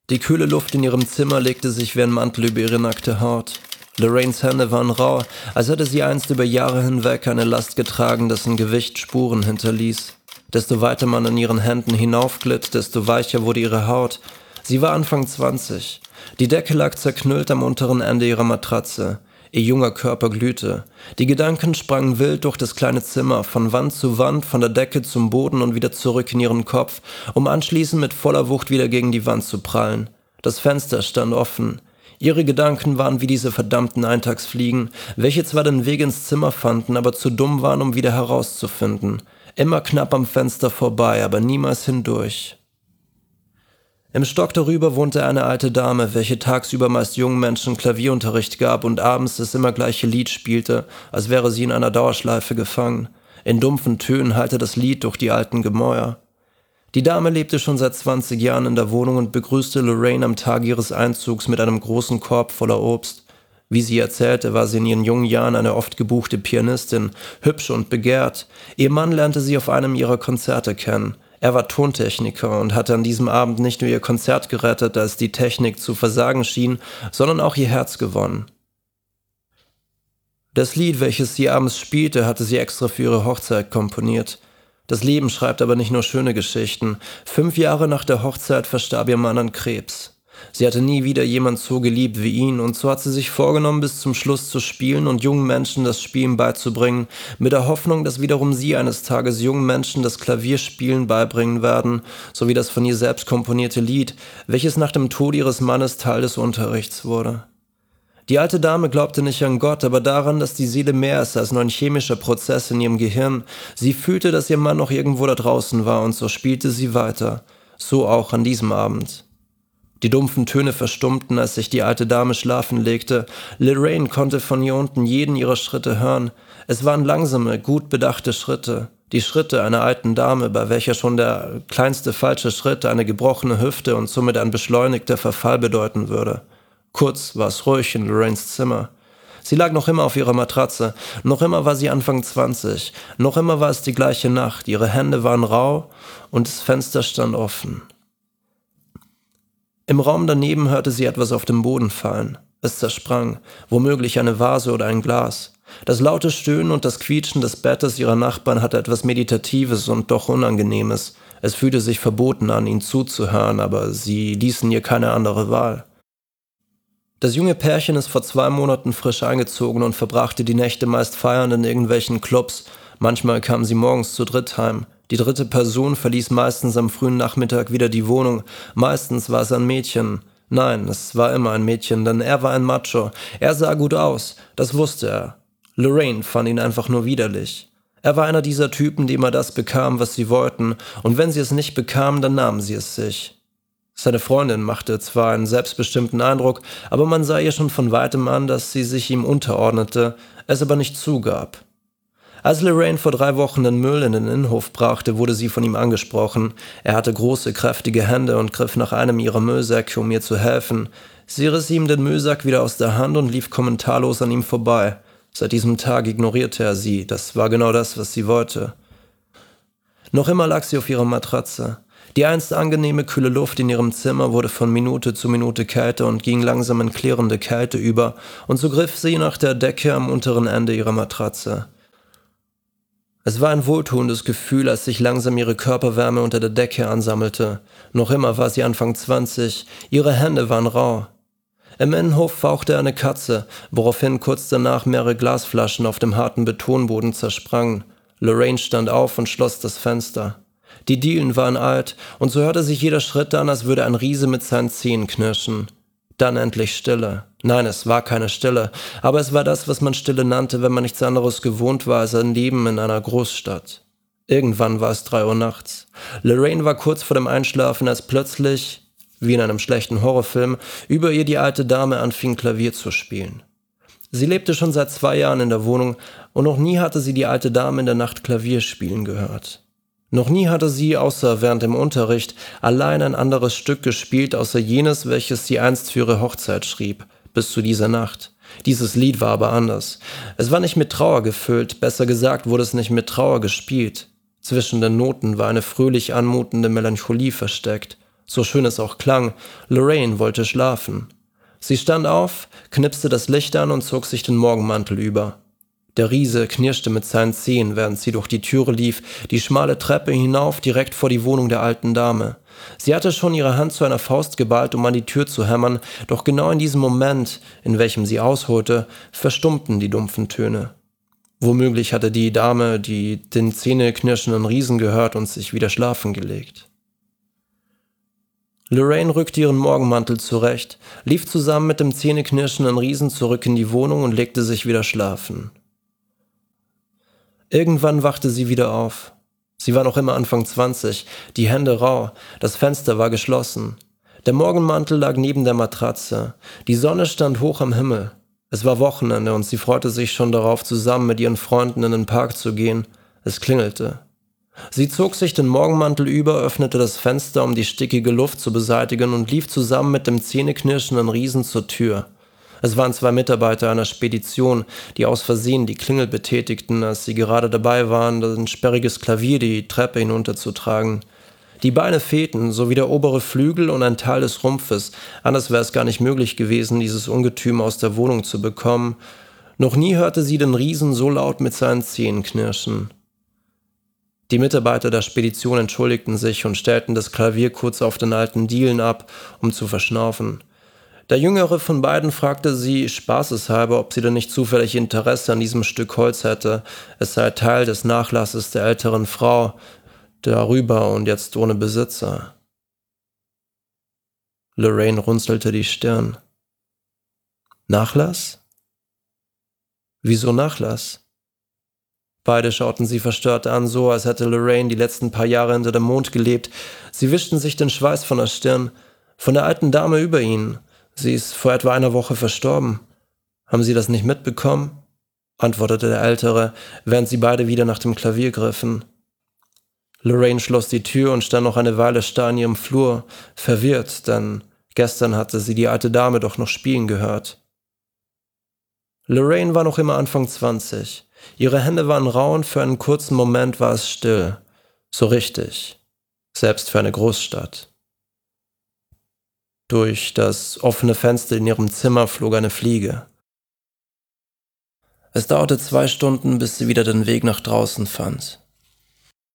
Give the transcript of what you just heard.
Die kühle Luft in ihrem Zimmer legte sich wie ein Mantel über ihre nackte Haut. Lorraines Hände waren rau, als hätte sie einst über Jahre hinweg eine Last getragen, dessen Gewicht Spuren hinterließ. Desto weiter man an ihren Händen hinaufglitt, desto weicher wurde ihre Haut. Sie war Anfang 20. Die Decke lag zerknüllt am unteren Ende ihrer Matratze. Ihr junger Körper glühte. Die Gedanken sprangen wild durch das kleine Zimmer, von Wand zu Wand, von der Decke zum Boden und wieder zurück in ihren Kopf, um anschließend mit voller Wucht wieder gegen die Wand zu prallen. Das Fenster stand offen. Ihre Gedanken waren wie diese verdammten Eintagsfliegen, welche zwar den Weg ins Zimmer fanden, aber zu dumm waren, um wieder herauszufinden. Immer knapp am Fenster vorbei, aber niemals hindurch. Im Stock darüber wohnte eine alte Dame, welche tagsüber meist jungen Menschen Klavierunterricht gab und abends das immer gleiche Lied spielte, als wäre sie in einer Dauerschleife gefangen. In dumpfen Tönen hallte das Lied durch die alten Gemäuer. Die Dame lebte schon seit 20 Jahren in der Wohnung und begrüßte Lorraine am Tag ihres Einzugs mit einem großen Korb voller Obst. Wie sie erzählte, war sie in ihren jungen Jahren eine oft gebuchte Pianistin, hübsch und begehrt. Ihr Mann lernte sie auf einem ihrer Konzerte kennen. Er war Tontechniker und hatte an diesem Abend nicht nur ihr Konzert gerettet, als die Technik zu versagen schien, sondern auch ihr Herz gewonnen. Das Lied, welches sie abends spielte, hatte sie extra für ihre Hochzeit komponiert. Das Leben schreibt aber nicht nur schöne Geschichten. 5 Jahre nach der Hochzeit verstarb ihr Mann an Krebs. Sie hatte nie wieder jemand so geliebt wie ihn und so hat sie sich vorgenommen, bis zum Schluss zu spielen und jungen Menschen das Spielen beizubringen, mit der Hoffnung, dass wiederum sie eines Tages jungen Menschen das Klavierspielen beibringen werden, sowie das von ihr selbst komponierte Lied, welches nach dem Tod ihres Mannes Teil des Unterrichts wurde. Die alte Dame glaubte nicht an Gott, aber daran, dass die Seele mehr ist als nur ein chemischer Prozess in ihrem Gehirn. Sie fühlte, dass ihr Mann noch irgendwo da draußen war und so spielte sie weiter. So auch an diesem Abend. Die dumpfen Töne verstummten, als sich die alte Dame schlafen legte. Lorraine konnte von hier unten jeden ihrer Schritte hören. Es waren langsame, gut bedachte Schritte. Die Schritte einer alten Dame, bei welcher schon der kleinste falsche Schritt eine gebrochene Hüfte und somit ein beschleunigter Verfall bedeuten würde. Kurz war es ruhig in Lorraines Zimmer. Sie lag noch immer auf ihrer Matratze, noch immer war sie Anfang 20, noch immer war es die gleiche Nacht, ihre Hände waren rau und das Fenster stand offen. Im Raum daneben hörte sie etwas auf dem Boden fallen. Es zersprang, womöglich eine Vase oder ein Glas. Das laute Stöhnen und das Quietschen des Bettes ihrer Nachbarn hatte etwas Meditatives und doch Unangenehmes. Es fühlte sich verboten an, ihnen zuzuhören, aber sie ließen ihr keine andere Wahl. Das junge Pärchen ist vor 2 Monaten frisch eingezogen und verbrachte die Nächte meist feiernd in irgendwelchen Clubs. Manchmal kamen sie morgens zu dritt heim. Die dritte Person verließ meistens am frühen Nachmittag wieder die Wohnung. Meistens war es ein Mädchen. Nein, es war immer ein Mädchen, denn er war ein Macho. Er sah gut aus, das wusste er. Lorraine fand ihn einfach nur widerlich. Er war einer dieser Typen, die immer das bekamen, was sie wollten, und wenn sie es nicht bekamen, dann nahmen sie es sich. Seine Freundin machte zwar einen selbstbestimmten Eindruck, aber man sah ihr schon von weitem an, dass sie sich ihm unterordnete, es aber nicht zugab. Als Lorraine vor 3 Wochen den Müll in den Innenhof brachte, wurde sie von ihm angesprochen. Er hatte große, kräftige Hände und griff nach einem ihrer Müllsäcke, um ihr zu helfen. Sie riss ihm den Müllsack wieder aus der Hand und lief kommentarlos an ihm vorbei. Seit diesem Tag ignorierte er sie, das war genau das, was sie wollte. Noch immer lag sie auf ihrer Matratze. Die einst angenehme, kühle Luft in ihrem Zimmer wurde von Minute zu Minute kälter und ging langsam in klirrende Kälte über, und so griff sie nach der Decke am unteren Ende ihrer Matratze. Es war ein wohltuendes Gefühl, als sich langsam ihre Körperwärme unter der Decke ansammelte. Noch immer war sie Anfang 20, ihre Hände waren rau. Im Innenhof fauchte eine Katze, woraufhin kurz danach mehrere Glasflaschen auf dem harten Betonboden zersprangen. Lorraine stand auf und schloss das Fenster. Die Dielen waren alt, und so hörte sich jeder Schritt an, als würde ein Riese mit seinen Zähnen knirschen. Dann endlich Stille. Nein, es war keine Stille, aber es war das, was man Stille nannte, wenn man nichts anderes gewohnt war als ein Leben in einer Großstadt. Irgendwann war es 3 Uhr nachts. Lorraine war kurz vor dem Einschlafen, als plötzlich, wie in einem schlechten Horrorfilm, über ihr die alte Dame anfing, Klavier zu spielen. Sie lebte schon seit 2 Jahren in der Wohnung, und noch nie hatte sie die alte Dame in der Nacht Klavier spielen gehört. Noch nie hatte sie, außer während dem Unterricht, allein ein anderes Stück gespielt, außer jenes, welches sie einst für ihre Hochzeit schrieb, bis zu dieser Nacht. Dieses Lied war aber anders. Es war nicht mit Trauer gefüllt, besser gesagt wurde es nicht mit Trauer gespielt. Zwischen den Noten war eine fröhlich anmutende Melancholie versteckt. So schön es auch klang, Lorraine wollte schlafen. Sie stand auf, knipste das Licht an und zog sich den Morgenmantel über. Der Riese knirschte mit seinen Zehen, während sie durch die Türe lief, die schmale Treppe hinauf, direkt vor die Wohnung der alten Dame. Sie hatte schon ihre Hand zu einer Faust geballt, um an die Tür zu hämmern, doch genau in diesem Moment, in welchem sie ausholte, verstummten die dumpfen Töne. Womöglich hatte die Dame den zähneknirschenden Riesen gehört und sich wieder schlafen gelegt. Lorraine rückte ihren Morgenmantel zurecht, lief zusammen mit dem zähneknirschenden Riesen zurück in die Wohnung und legte sich wieder schlafen. Irgendwann wachte sie wieder auf. Sie war noch immer Anfang 20, die Hände rau, das Fenster war geschlossen. Der Morgenmantel lag neben der Matratze. Die Sonne stand hoch am Himmel. Es war Wochenende und sie freute sich schon darauf, zusammen mit ihren Freunden in den Park zu gehen. Es klingelte. Sie zog sich den Morgenmantel über, öffnete das Fenster, um die stickige Luft zu beseitigen und lief zusammen mit dem zähneknirschenden Riesen zur Tür. Es waren 2 Mitarbeiter einer Spedition, die aus Versehen die Klingel betätigten, als sie gerade dabei waren, ein sperriges Klavier die Treppe hinunterzutragen. Die Beine fehlten, sowie der obere Flügel und ein Teil des Rumpfes, anders wäre es gar nicht möglich gewesen, dieses Ungetüm aus der Wohnung zu bekommen. Noch nie hörte sie den Riesen so laut mit seinen Zähnen knirschen. Die Mitarbeiter der Spedition entschuldigten sich und stellten das Klavier kurz auf den alten Dielen ab, um zu verschnaufen. Der Jüngere von beiden fragte sie spaßeshalber, ob sie denn nicht zufällig Interesse an diesem Stück Holz hätte. Es sei Teil des Nachlasses der älteren Frau, darüber und jetzt ohne Besitzer. Lorraine runzelte die Stirn. Nachlass? Wieso Nachlass? Beide schauten sie verstört an, so als hätte Lorraine die letzten paar Jahre hinter dem Mond gelebt. Sie wischten sich den Schweiß von der Stirn. Von der alten Dame über ihnen. Sie ist vor etwa einer Woche verstorben. Haben Sie das nicht mitbekommen? Antwortete der Ältere, während sie beide wieder nach dem Klavier griffen. Lorraine schloss die Tür und stand noch eine Weile starr in ihrem Flur, verwirrt, denn gestern hatte sie die alte Dame doch noch spielen gehört. Lorraine war noch immer Anfang 20. Ihre Hände waren rau und für einen kurzen Moment war es still. So richtig. Selbst für eine Großstadt. Durch das offene Fenster in ihrem Zimmer flog eine Fliege. Es dauerte 2 Stunden, bis sie wieder den Weg nach draußen fand.